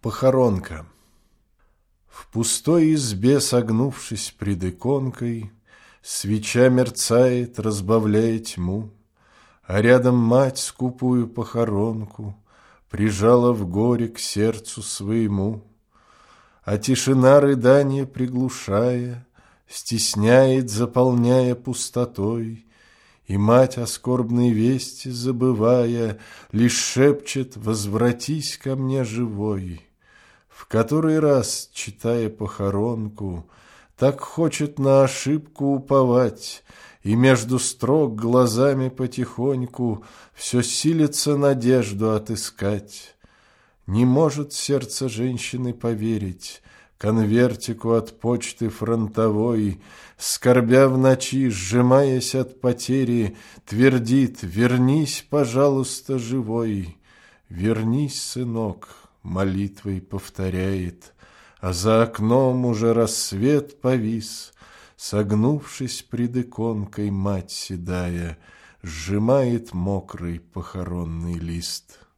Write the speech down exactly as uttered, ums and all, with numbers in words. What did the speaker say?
Похоронка. В пустой избе, согнувшись пред иконкой, свеча мерцает, разбавляя тьму, а рядом мать скупую похоронку прижала в горе к сердцу своему. А тишина, рыдания приглушая, стесняет, заполняя пустотой, и мать, о скорбной вести забывая, лишь шепчет: «Возвратись ко мне живой». В который раз, читая похоронку, так хочет на ошибку уповать, и между строк глазами потихоньку все силится надежду отыскать. Не может сердце женщины поверить конвертику от почты фронтовой, скорбя в ночи, сжимаясь от потери, твердит: «Вернись, пожалуйста, живой». «Вернись, сынок», молитвой повторяет, а за окном уже рассвет повис. Согнувшись пред иконкой, мать седая сжимает мокрый похоронный лист.